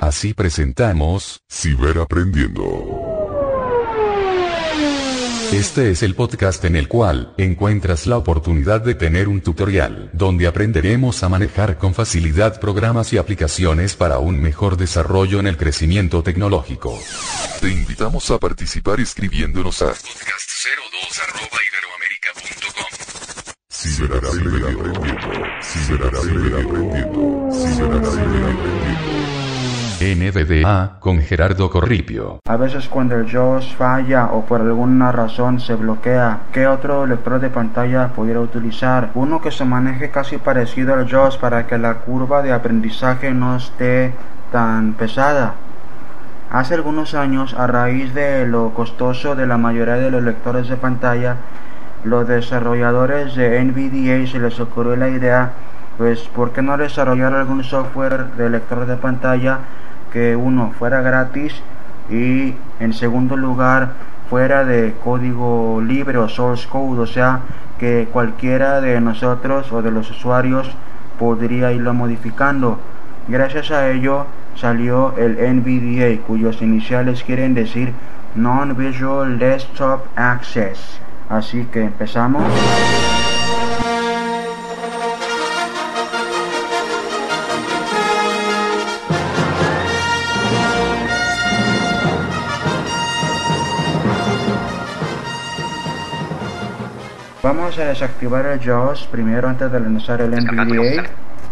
Así presentamos, Ciberaprendiendo. Este es el podcast en el cual encuentras la oportunidad de tener un tutorial, donde aprenderemos a manejar con facilidad programas y aplicaciones para un mejor desarrollo en el crecimiento tecnológico. Te invitamos a participar escribiéndonos a podcast02@iberoamerica.com. Ciberaprendiendo. NVDA con Gerardo Corripio. A veces cuando el JAWS falla o por alguna razón se bloquea, ¿qué otro lector de pantalla pudiera utilizar? Uno que se maneje casi parecido al JAWS para que la curva de aprendizaje no esté tan pesada. Hace algunos años, a raíz de lo costoso de la mayoría de los lectores de pantalla, los desarrolladores de NVDA se les ocurrió la idea, pues ¿por qué no desarrollar algún software de lector de pantalla que uno fuera gratis y en segundo lugar fuera de código libre o source code, o sea que cualquiera de nosotros o de los usuarios podría irlo modificando? Gracias a ello salió el NVDA, cuyos iniciales quieren decir Non-Visual Desktop Access. Así que empezamos. Vamos a desactivar el JAWS primero antes de lanzar el NVDA.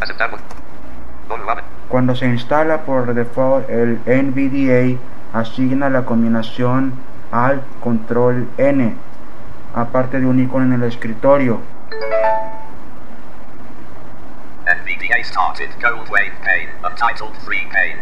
Cuando se instala por default el NVDA, asigna la combinación Alt Control N, aparte de un icono en el escritorio. NVDA started gold wave pane, untitled free pane.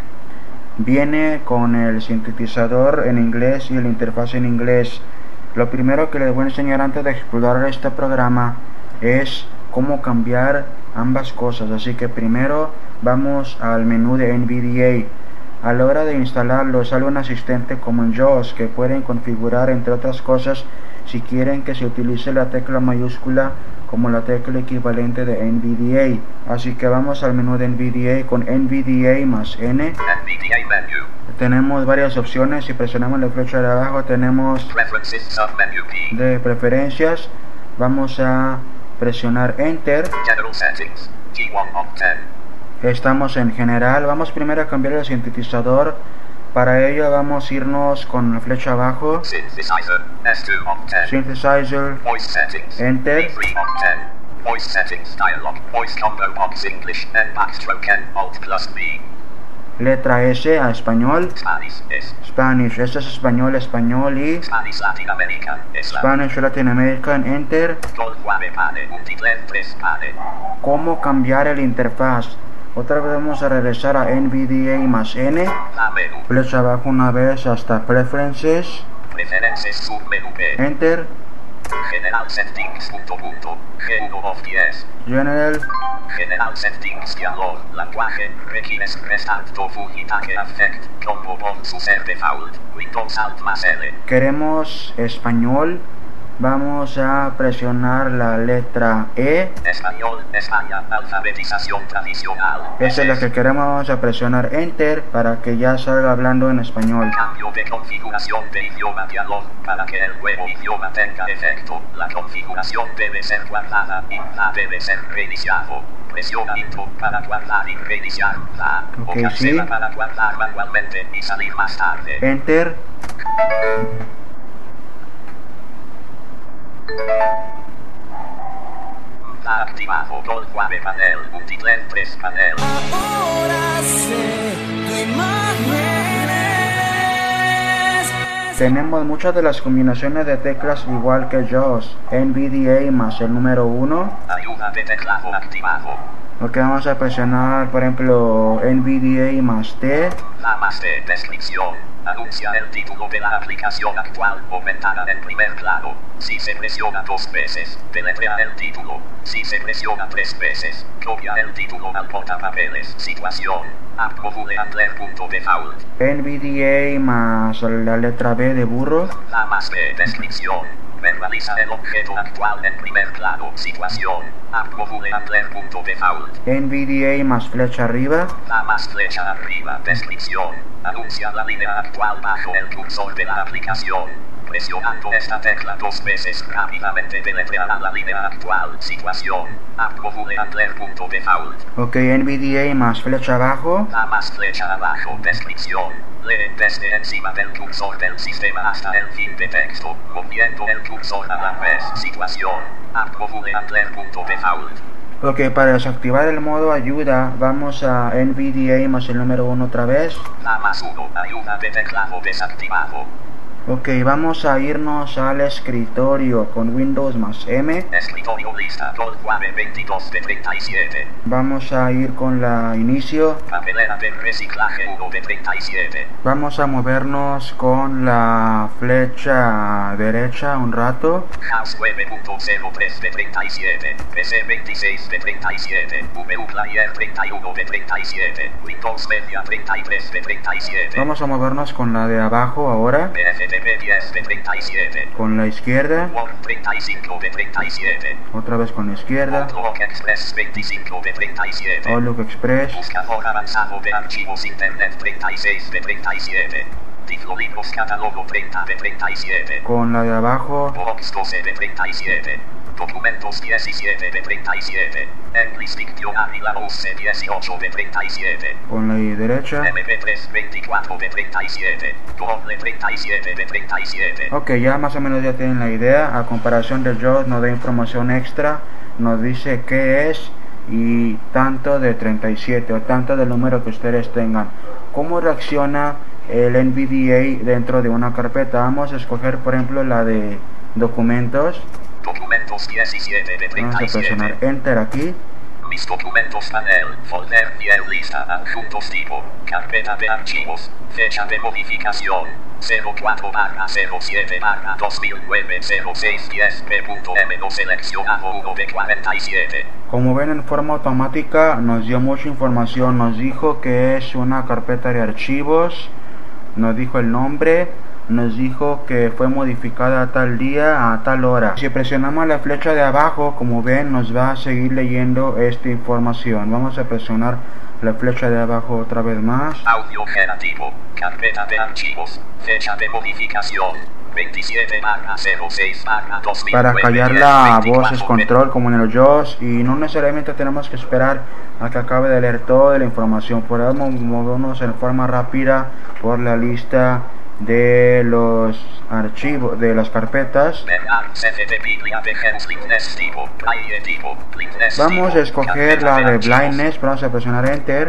Viene con el sintetizador en inglés y la interfaz en inglés. Lo primero que les voy a enseñar antes de explorar este programa es cómo cambiar ambas cosas, así que primero vamos al menú de NVDA. A la hora de instalarlo sale un asistente como en JAWS que pueden configurar, entre otras cosas, si quieren que se utilice la tecla mayúscula como la tecla equivalente de NVDA. Así que vamos al menú de NVDA con NVDA más N. NVDA menu. Tenemos varias opciones. Si presionamos la flecha de abajo tenemos Preferences submenu P. de preferencias. Vamos a presionar Enter. General settings. G1 of 10. Estamos en general. Vamos primero a cambiar el sintetizador. Para ello vamos a irnos con la flecha abajo. Synthesizer. S2 of 10. Synthesizer. Voice settings. Enter. B3 of 10. Voice settings dialog. Voice combo box English. N backstroke N Alt plus B. Letra S a español. Spanish S. Spanish. Este es español, español y Spanish Latin American. Spanish Latin American. Enter. Gold wave pane. Multiplen 3 pane. ¿Cómo cambiar el interfaz? Otra vez vamos a regresar a NVDA más N. La menú. Flecha abajo una vez hasta Preferences. Preferences submenú P. Enter. General settings G1 of 10. General. General settings dialog. Lenguaje. Requires restart tofu hitake affect. Combo bombs user default. Windows Alt más L. Queremos español. Vamos a presionar la letra E. Español, España, alfabetización tradicional. Esa es la que queremos. Vamos a presionar Enter para que ya salga hablando en español. Cambio de configuración de idioma dialog. Para que el nuevo idioma tenga efecto, la configuración debe ser guardada y la debe ser reiniciado. Presiona Intro para guardar y reiniciar la. O cancela sí. para guardar manualmente y salir más tarde. Enter. La activado Gold Wave panel. Multiplen 3 panel. Ahora sé tu imágenes. Tenemos muchas de las combinaciones de teclas igual que JAWS. NVDA más el número 1. Ayuda de teclado activado. Ok, vamos a presionar, por ejemplo, NVDA más T. La más de descripción. Anuncia el título de la aplicación actual o ventana en primer plano. Si se presiona 2 veces, deletrea el título. Si se presiona 3 veces, copia el título al portapapeles. Situación. App module handler.default. NVDA más la letra B de burro. La más de descripción. Verbaliza el objeto actual en primer plano. Situación. App-Default. NVDA más flecha arriba. La más flecha arriba. Descripción. Anuncia la línea actual bajo el cursor de la aplicación. Presionando esta tecla 2 veces rápidamente deletreará la línea actual. Situación. App-Default. Ok, NVDA más flecha abajo. La más flecha abajo. Descripción. Lee desde encima del cursor del sistema hasta el fin de texto, moviendo el cursor a la vez. Situación. App-Default. Ok, para desactivar el modo ayuda, vamos a NVDA más el número 1 otra vez. La más 1. Ayuda de teclado desactivado. Ok, vamos a irnos al escritorio con Windows más M. Escritorio lista 22 de 37. Vamos a ir con la inicio. Papelera de reciclaje 1 de 37. Vamos a movernos con la flecha derecha un rato. House 9.03 de 37. PC 26 de 37. VUplayer 31 de 37. Windows Media 33 de 37. Vamos a movernos con la de abajo ahora. PFTP 10 de 37. Con la izquierda. Word 35 de 37. Otra vez con la izquierda. Outlook Express 25 de 37. Outlook Express. Buscador avanzado de archivos Internet 36 de 37. Tiflolibros catálogo 30 de 37. Con la de abajo. Box 12 de 37. Documentos 17 de 37. English Dictionary Larousse 18 de 37. Con la derecha. MP3 24 de 37. Doble 37 de 37. Ok, ya más o menos ya tienen la idea. A comparación de JAWS nos da información extra. Nos dice qué es y tanto de 37 o tanto del número que ustedes tengan. ¿Cómo reacciona el NVDA dentro de una carpeta? Vamos a escoger por ejemplo la de documentos. Documentos 17 de 37. Vamos a presionar Enter aquí. Mis documentos panel, folder, fiel lista, adjuntos tipo, carpeta de archivos, fecha de modificación, 04/07/2009-0610p.m no seleccionado 1 de 47. Como ven, en forma automática nos dio mucha información, nos dijo que es una carpeta de archivos, nos dijo el nombre, nos dijo que fue modificada a tal día, a tal hora. Si presionamos la flecha de abajo, como ven, nos va a seguir leyendo esta información. Vamos a presionar la flecha de abajo otra vez más. Audio generativo, carpeta de archivos, fecha de modificación, 27/06/2009. Para callar la voz es control como en el JAWS, y no necesariamente tenemos que esperar a que acabe de leer toda la información. Podemos movernos en forma rápida por la lista de los archivos, de las carpetas. Vamos a escoger la de blindness, vamos a presionar enter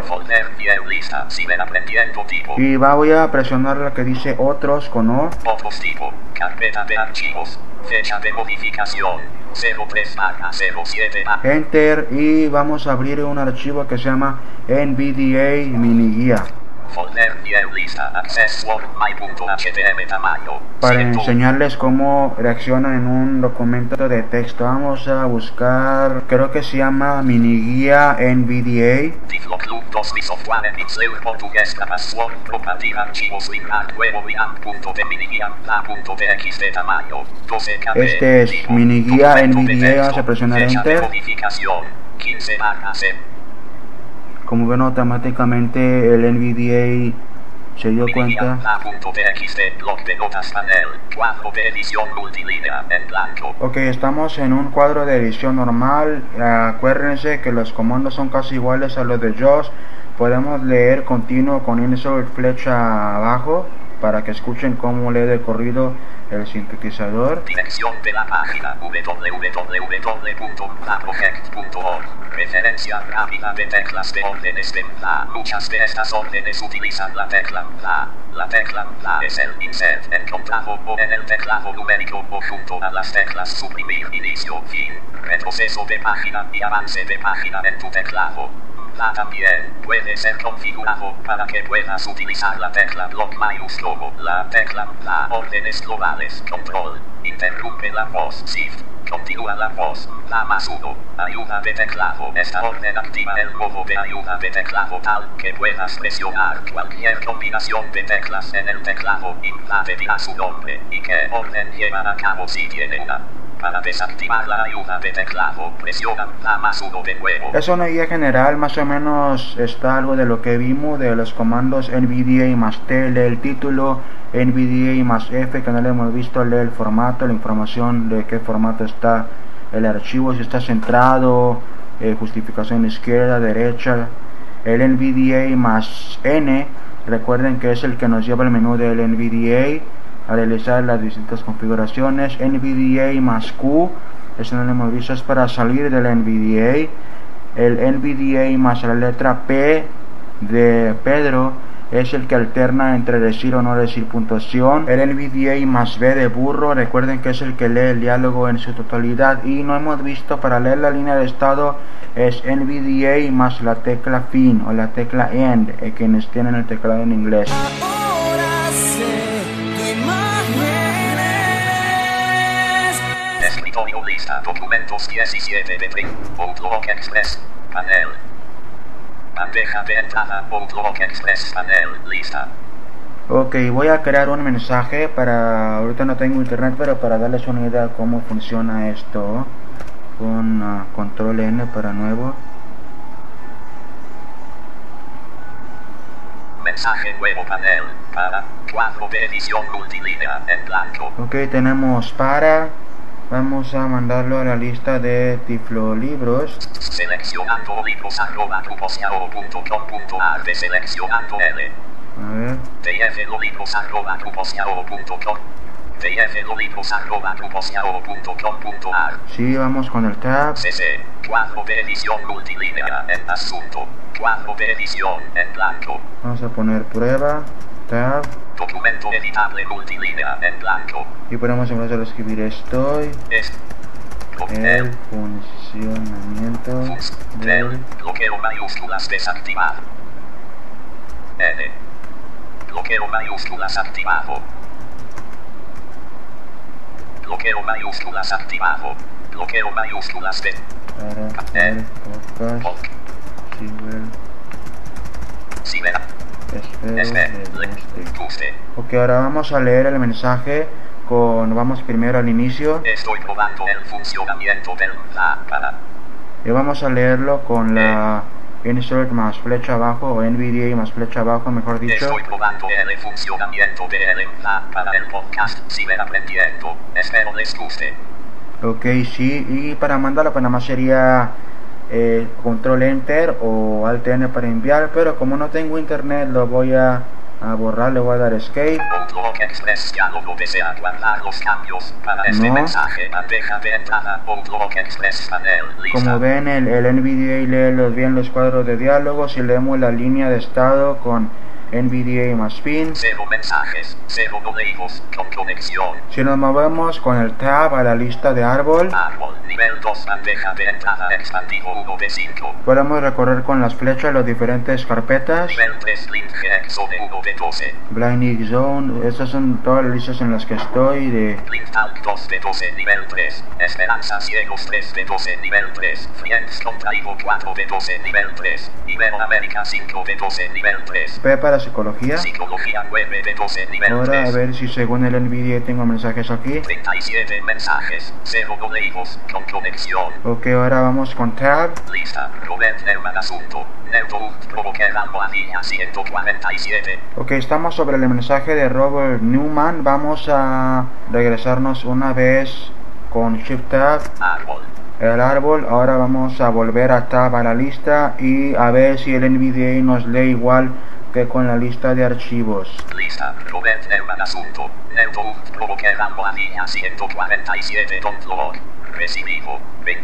y voy a presionar la que dice otros con O. Otros tipo, carpeta de archivos, fecha de modificación, 03/07. Enter y vamos a abrir un archivo que se llama NVDA mini guía. Folder lista, access word my.htm tamaño. Para enseñarles cómo reacciona en un documento de texto, vamos a buscar, creo que se llama mini guía NVDA. Tiflo Club 2 mi software en Pixel portugués la password compartir archivos linkar nuevo linkar.de mini guía la.txt de tamaño 12 KB. Este es mini guía NVDA, vamos a presionar enter. Modificación 15/C. Como ven, automáticamente el NVDA se dio cuenta. Ok, estamos en un cuadro de edición normal. Acuérdense que los comandos son casi iguales a los de JAWS. Podemos leer continuo con insert flecha abajo para que escuchen cómo lee de corrido el sintetizador. Dirección de la página www.laproject.org. Referencia rápida de teclas de órdenes de la. Muchas de estas órdenes utilizan la tecla la. La tecla la es el insert encontrado o en el teclado numérico o junto a las teclas suprimir, inicio, fin, retroceso de página y avance de página en tu teclado. La también puede ser configurado para que puedas utilizar la tecla block mayúsculo, la tecla la, órdenes globales, control, interrumpe la voz, shift, Continúa la voz. La más 1. Ayuda de teclado. Esta orden activa el modo de ayuda de teclado tal que puedas presionar cualquier combinación de teclas en el teclado. Infla dirá su nombre y qué orden llevan a cabo si tiene una. Para desactivar la ayuda de teclado, presiona la más 1 de nuevo. Es una guía general, más o menos está algo de lo que vimos de los comandos NVDA más T, lee el título, NVDA más F, que no lo hemos visto, lee el formato, la información de qué formato está el archivo, si está centrado, justificación izquierda, derecha. El NVDA más N, recuerden que es el que nos lleva al menú del NVDA a realizar las distintas configuraciones. NVDA más Q, eso no lo hemos visto, es para salir del NVDA. El NVDA más la letra P de Pedro es el que alterna entre decir o no decir puntuación. El NVDA más B de burro, recuerden que es el que lee el diálogo en su totalidad. Y no hemos visto, para leer la línea de estado es NVDA más la tecla fin o la tecla end, quienes tienen el teclado en inglés. Ahora sé tu imagen es. Escritorio lista. Documentos 17 de print. Outlook Express. Panel. Bandeja de entrada. Outlook Express. Panel. Lista. Ok, voy a crear un mensaje para... Ahorita no tengo internet, pero para darles una idea de cómo funciona esto. Con control N para nuevo. Mensaje nuevo panel. Para. Cuadro de edición multilínea en blanco. Ok, tenemos para. Vamos a mandarlo a la lista de Tiflolibros. Seleccionando libros @gruposiao.com.ar deseleccionando L. A ver. tflolibros@gruposiao.com tflolibros@gruposiao.com.ar. Sí, vamos con el tab. CC. Cuadro de edición multilínea en asunto. Cuadro de edición en blanco. Vamos a poner prueba. Tab. Documento editable multilínea en blanco. Y podemos empezar a escribir estoy. El funcionamiento del... Bloqueo mayúsculas desactivar. N. Bloqueo mayúsculas activado. Bloqueo mayúsculas activado. Bloqueo mayúsculas de... Para el podcast. Ciber. Espero les guste. Ok, ahora vamos a leer el mensaje vamos primero al inicio. Estoy probando el funcionamiento del para. Y vamos a leerlo con la insert más flecha abajo o NVDA más flecha abajo, mejor dicho. Estoy probando el funcionamiento del para el podcast Ciberaprendiendo. Espero les guste. Ok, sí, y para mandarlo pues nada más sería control enter o alt N para enviar, pero como no tengo internet lo voy a borrar, le voy a dar escape. Outlook Express ya no desea guardar los cambios para este mensaje. Bandeja de entrada. Outlook Express panel. Lista. Como ven, el NVDA lee bien los cuadros de diálogo. Si leemos la línea de estado con NVDA más fin. 0 mensajes, 0 no leídos, con conexión. Si nos movemos con el tab a la lista de árbol. Árbol, nivel 2, bandeja de entrada expandido 1 de 5. Podemos recorrer con las flechas las diferentes carpetas. Nivel 3, link zone 1 de 12. Blind Zone, estas son todas las listas en las que estoy de... Link Talk 2 de 12, nivel 3. Esperanza Ciegos 3 de 12, nivel 3. Friends Contraído 4 de 12, nivel 3. Iberoamérica 5 de 12, nivel 3. P para psicología. Psicología 9 de 12, nivel 3. Ahora a ver si según el NVDA tengo mensajes aquí. 37 mensajes, 0 no leídos, con conexión. Ok, ahora vamos con tab. Lista, Robert Neumann asunto. Provocar almohadilla 147. Ok, estamos sobre el mensaje de Robert Newman. Vamos a regresarnos una vez con Shift Tab. Árbol. El árbol. Ahora vamos a volver a tab a la lista y a ver si el NVDA nos lee igual que con la lista de archivos. Lista, Robert Neumann asunto. Provocar almohadilla 147. Recibido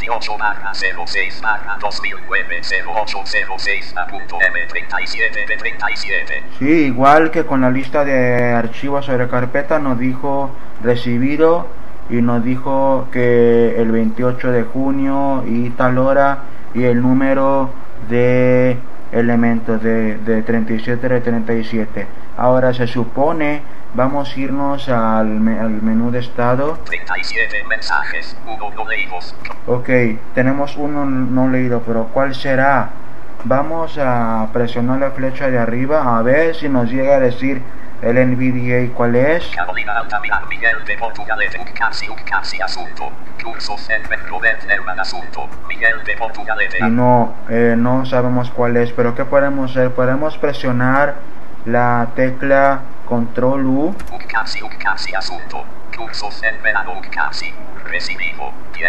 28/06/2009/0806 de 37. Sí, igual que con la lista de archivos sobre carpeta nos dijo recibido y nos dijo que el 28 de junio y tal hora y el número de elementos de 37 de 37. Ahora se supone Vamos a irnos al menú de estado. 37 mensajes, 1 no leídos. Ok, tenemos uno no leído, pero ¿cuál será? Vamos a presionar la flecha de arriba a ver si nos llega a decir el NVDA cuál es. Carolina Altamira, Miguel de Portugalete, Ucasi, asunto. Cursos en Robert Neumann, asunto. Miguel de Portugalete. Y no sabemos cuál es, pero ¿qué podemos hacer? Podemos presionar la tecla Control U. Ucasi, asunto. Cursos en verano, Ucasi. Recibido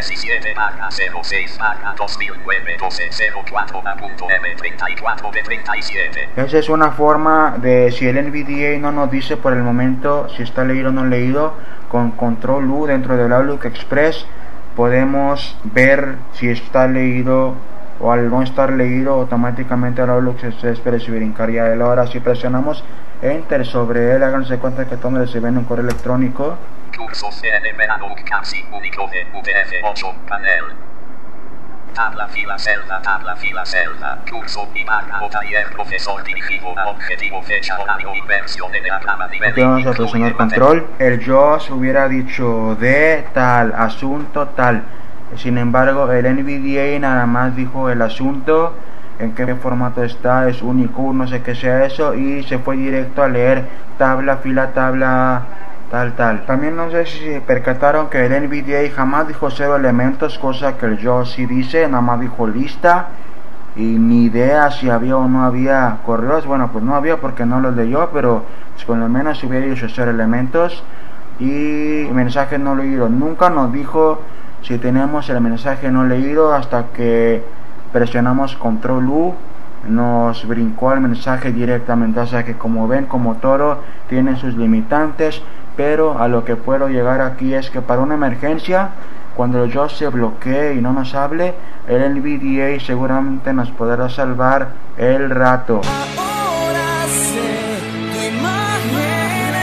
17/06/2009-1204 de 37. Esa es una forma de, si el NVDA no nos dice por el momento si está leído o no leído, con Control U dentro del Outlook Express podemos ver si está leído, o al no estar leído automáticamente el Outlook Express brincaría él. Ahora si presionamos Enter sobre él, háganse cuenta que donde se ve en un correo electrónico. Cursos en verano, Ucasi, único de UTF-8, panel. Tabla fila celda. Curso y barra o taller profesor dirigido a objetivo, fecha, horario, inversión de diagrama, nivel. Aquí vamos a presionar control. El JAWS hubiera dicho de tal, asunto tal. Sin embargo, el NVDA nada más dijo el asunto, en qué formato está, es único, no sé qué sea eso, y se fue directo a leer tabla, fila, tabla, tal. También no sé si se percataron que el NVDA jamás dijo 0 elementos, cosa que el JAWS sí dice, nada más dijo lista, y ni idea si había o no había correos. Bueno, pues no había porque no los leyó, pero pues con lo menos hubiera dicho 0 elementos. Y mensaje no leído, nunca nos dijo si tenemos el mensaje no leído hasta que presionamos Control U. Nos brincó el mensaje directamente, o sea que como ven, como todo tiene sus limitantes, pero a lo que puedo llegar aquí es que para una emergencia, cuando el JAWS se bloquee y no nos hable, el NVDA seguramente nos podrá salvar el rato. Ahora sé tu imagen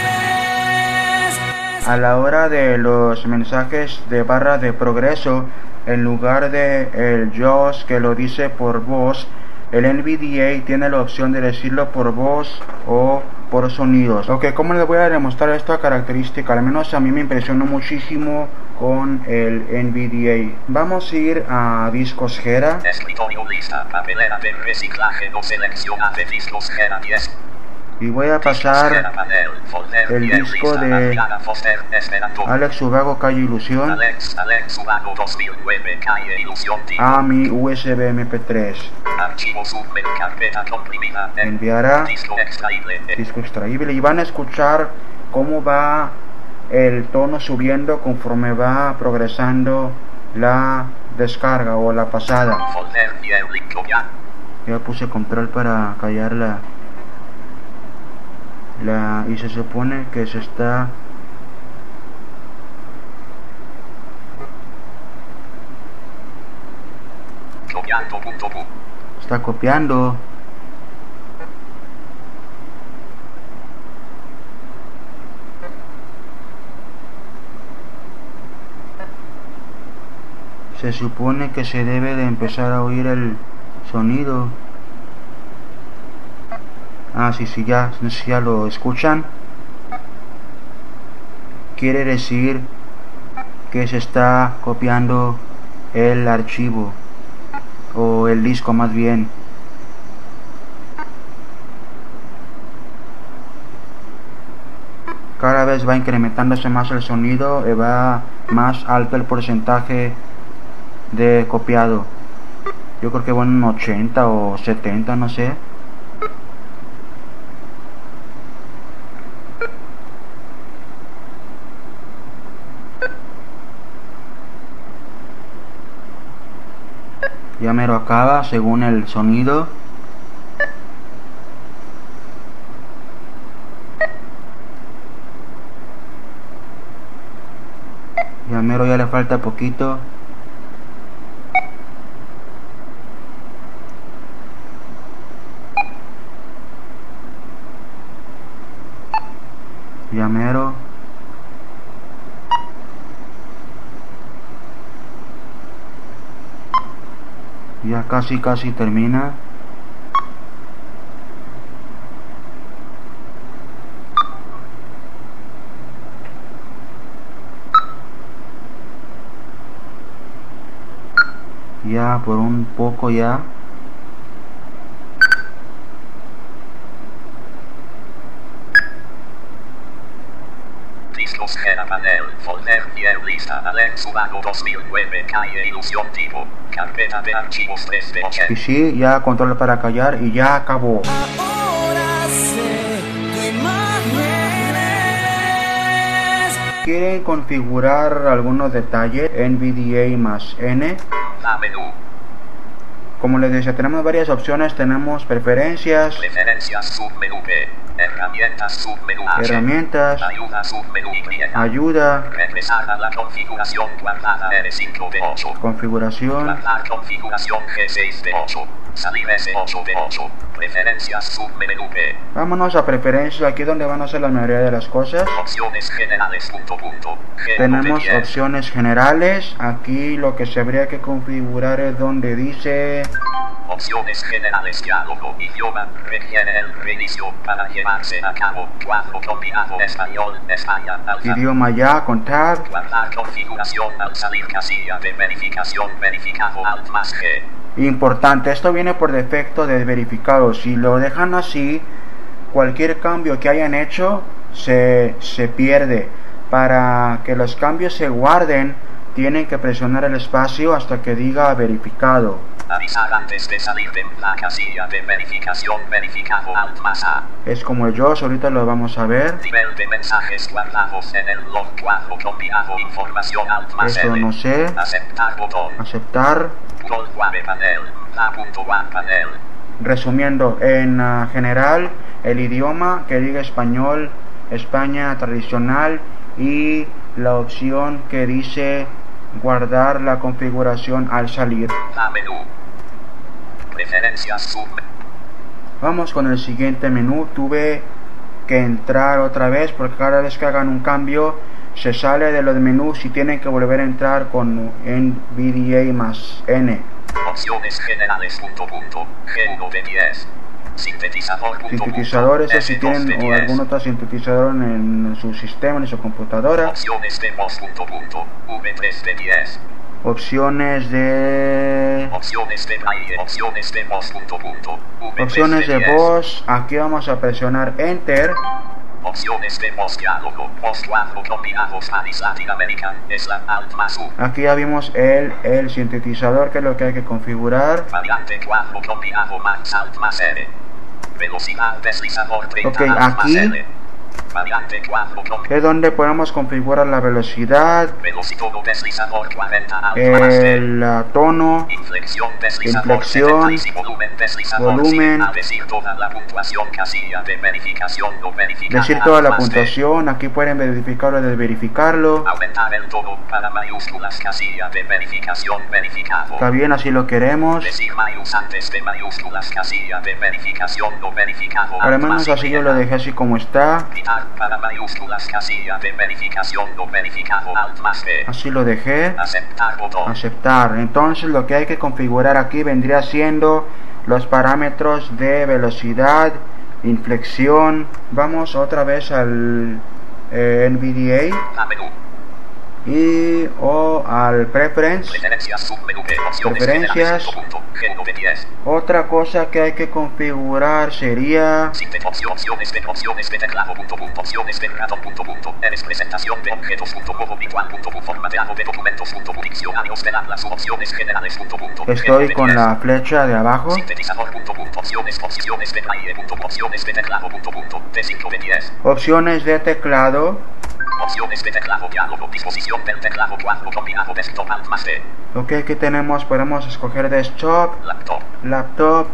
es. A la hora de los mensajes de barra de progreso, en lugar de el JAWS que lo dice por voz, el NVDA tiene la opción de decirlo por voz o por sonidos. Ok, ¿cómo les voy a demostrar esta característica? Al menos a mí me impresionó muchísimo con el NVDA. Vamos a ir a discos Gera. Escritorio, lista, papelera de reciclaje, no selecciona de discos Gera 10. Y voy a pasar el disco de Alex Ubago, Calle Ilusión, Alex Ubago 2009, Calle Ilusión, a mi USB MP3. Archivo submen, carpeta comprimida, Enviar a disco extraíble. Y van a escuchar cómo va el tono subiendo conforme va progresando la descarga o la pasada. Folder y el link Ya puse control para callarla. Y se supone que se está copiando. Se supone que se debe de empezar a oír el sonido. Sí, ya lo escuchan. Quiere decir que se está copiando el archivo, o el disco más bien. Cada vez va incrementándose más el sonido y va más alto el porcentaje de copiado. Yo creo que va en 80 o 70, no sé. Ya mero acaba según el sonido. Ya mero, ya le falta poquito. Ya mero. Ya casi termina. ya por un poco ya. Discos Gera Panel, folder Pier Lista, Alex Ubago 2009, calle Ilusión Tipo, carpeta de archivos 3 de 8. Y sí, ya control para callar y ya acabó. Ahora sé tu imagen es. ¿Quieren configurar algunos detalles? NVDA más N. La menú, Como les decía, tenemos varias opciones. Tenemos preferencias, preferencias submenú P, herramientas submenú H, herramientas, ayuda submenú Y, ayuda, regresar a la configuración guardada R5 de 8. configuración. Guardar configuración G6 de 8. Salir S8 de 8. Preferencias submenú P. Vámonos a preferencias, aquí donde van a ser la mayoría de las cosas. Opciones generales G9 Tenemos de 10. opciones generales. Aquí lo que se habría que configurar es donde dice Opciones generales diálogo. Idioma requiere el reinicio para llevarse a cabo. Cuadro combinado español, España, alfa. idioma ya con tab. Guardar configuración al salir casilla de verificación verificado alt más G. Importante, esto viene por defecto de verificado. Si lo dejan así, cualquier cambio que hayan hecho se pierde. Para que los cambios se guarden, tienen que presionar el espacio hasta que diga verificado. Avisar antes de salir de la casilla de verificación verificado alt más A. Es como el JAWS, ahorita lo vamos a ver. Nivel de mensajes guardados en el log cuadro combinado información alt más Eso L. no sé. Aceptar botón. Aceptar. Rol web panel. La punto web panel. Resumiendo, en general, el idioma que diga español, España tradicional, y la opción que dice guardar la configuración al salir. La menú. Preferencias sub. Vamos con el siguiente menú. Tuve que entrar otra vez porque cada vez que hagan un cambio se sale de los menús y tienen que volver a entrar con NVDA más N. Opciones generales G1 de 10. Sintetizador Sintetizadores, o si S2 tienen de o 10. algún otro sintetizador en su sistema, en su computadora. Opciones de voz V3 de 10. Opciones de Opciones de braille. Opciones de voz V3 opciones de 10. voz. Aquí vamos a presionar Enter. Opciones de voz diálogo. Voz cuadro combinado Spanish Latin American. Es la alt más U. Aquí ya vimos el sintetizador, que es lo que hay que configurar. Variante cuadro combinado max alt más R. Velocidad deslizador 30 Ok, alt más aquí L. Variante cuadro combinado. es donde podemos configurar la velocidad, Velocitono deslizador 40 alt más T. el tono, Inflexión deslizador inflexión, 70 y volumen deslizador volumen. sin decir toda la puntuación casilla de verificación no verificada. decir toda la alt más T. puntuación. Aquí pueden verificarlo o desverificarlo. Aumentar el tono para mayúsculas casilla de verificación verificado. Está bien, así lo queremos. Decir mayús antes de mayúsculas casilla de verificación no verificado. Al alt menos más así Y. yo lo dejé así como está. Quitar para mayúsculas casilla de verificación no verificado alt más B. Así lo dejé. Aceptar botón. Aceptar. Entonces lo que hay que configurar aquí vendría siendo los parámetros de velocidad, inflexión. Vamos otra vez al NVDA La menú. y al preference. Preferencias submenú P. Opciones Preferencias. generales, G1 de 10. Otra cosa que hay que configurar sería Opciones de teclado opciones de ratón eres presentación de objetos virtual formateado de documentos diccionarios del habla subopciones generales estoy con la flecha de abajo. sintetizador opciones de braille opciones de teclado T5 de 10. Opciones de teclado. Opciones de teclado diálogo disposición del teclado cuadro combinado desktop alt más D. Ok, aquí tenemos, podemos escoger desktop, laptop,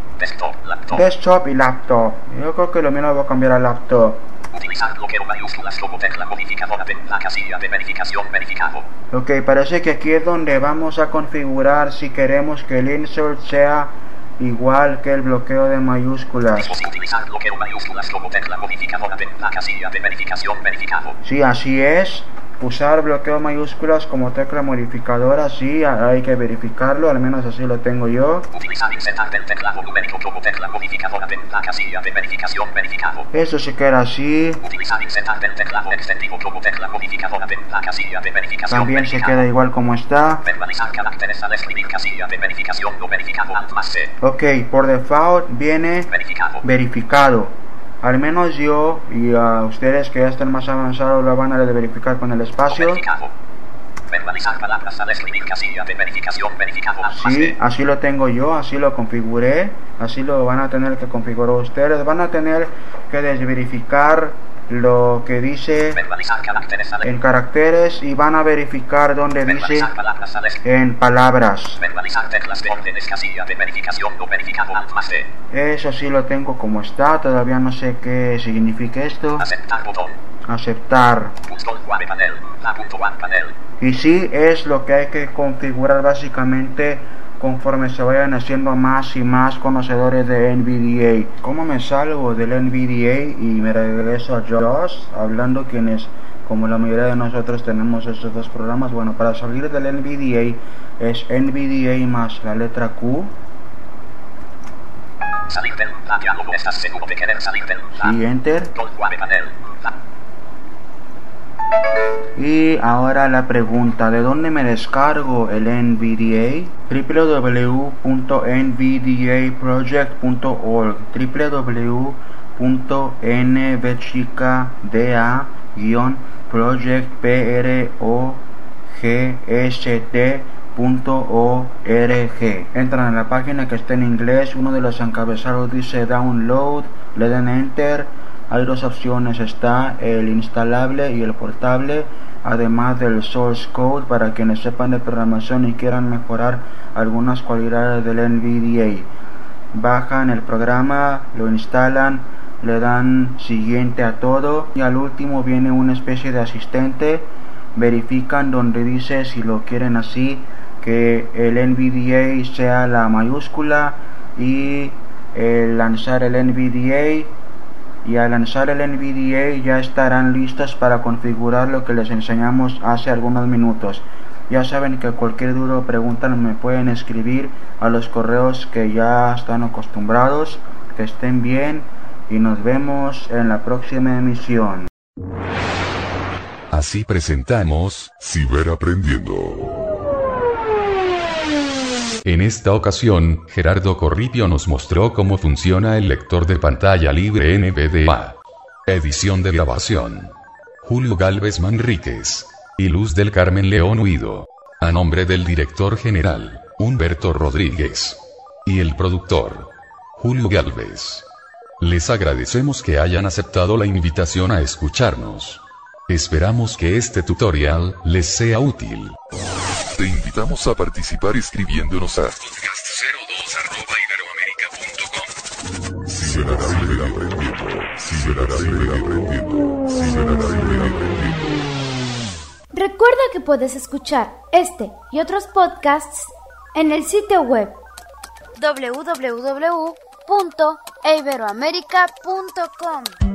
desktop y laptop. Yo creo que lo mío lo voy a cambiar a laptop. Utilizar bloqueo mayúsculas como tecla modificadora de la casilla de verificación verificado. Ok, parece que aquí es donde vamos a configurar si queremos que el insert sea igual que el bloqueo de mayúsculas. Utilizar bloqueo mayúsculas como tecla modificadora de la casilla de verificación verificado. Sí, así es. usar bloqueo mayúsculas como tecla modificadora, sí, hay que verificarlo, al menos así lo tengo yo. Utilizar insertar del teclado numérico como tecla modificadora en la casilla de verificación verificado. Eso se queda así. Utilizar insertar del teclado extendido como tecla modificadora en la casilla de verificación También verificado. se queda igual como está. Verbalizar caracteres al escribir casilla de verificación no verificado alt más C. Ok, por default viene verificado. Al menos yo y a ustedes que ya están más avanzados lo van a verificar con el espacio. Verificado. Verbalizar palabras al escribir casilla de verificación verificado alt más Sí, C. así lo tengo yo, así lo configuré. Así lo van a tener que configurar ustedes. Van a tener que desverificar lo que dice Verbalizar caracteres al en caracteres y van a verificar donde dice verbalizar palabras al escribir. en palabras. Verbalizar teclas de órdenes casilla de verificación no verificado alt más C. Eso sí lo tengo como está, todavía no sé qué significa esto. Aceptar botón. Aceptar. Punto web panel. La punto web panel. Y sí, es lo que hay que configurar básicamente conforme se vayan haciendo más y más conocedores de NVDA. ¿Cómo me salgo del NVDA y me regreso a JAWS? Hablando quienes, como la mayoría de nosotros, tenemos estos dos programas. Bueno, para salir del NVDA es NVDA más la letra Q. Salir del diálogo. ¿Estás seguro de querer salir del Y Enter. web panel? Y ahora la pregunta, ¿de dónde me descargo el NVDA? www.nvdaproject.org www.nvdaproject.org. Entran en la página que está en inglés, uno de los encabezados dice Download, le den Enter. Hay dos opciones, está el instalable y el portable, además del source code para quienes sepan de programación y quieran mejorar algunas cualidades del NVDA. Bajan el programa, lo instalan, le dan siguiente a todo y al último viene una especie de asistente. Verifican donde dice si lo quieren así, que el NVDA sea la mayúscula y lanzar el NVDA. Y al lanzar el NVDA ya estarán listos para configurar lo que les enseñamos hace algunos minutos. Ya saben que cualquier duda o pregunta me pueden escribir a los correos que ya están acostumbrados. Que estén bien y nos vemos en la próxima emisión. Así presentamos Ciberaprendiendo. En esta ocasión, Gerardo Corripio nos mostró cómo funciona el lector de pantalla libre NVDA. Edición de grabación: Julio Gálvez Manríquez y Luz del Carmen León Huido. A nombre del director general, Humberto Rodríguez, y el productor, Julio Gálvez. Les agradecemos que hayan aceptado la invitación a escucharnos. Esperamos que este tutorial les sea útil. Te invitamos a participar escribiéndonos a podcast02@iberoamerica.com. Ciberaprendiendo. Recuerda que puedes escuchar este y otros podcasts en el sitio web www.iberoamerica.com.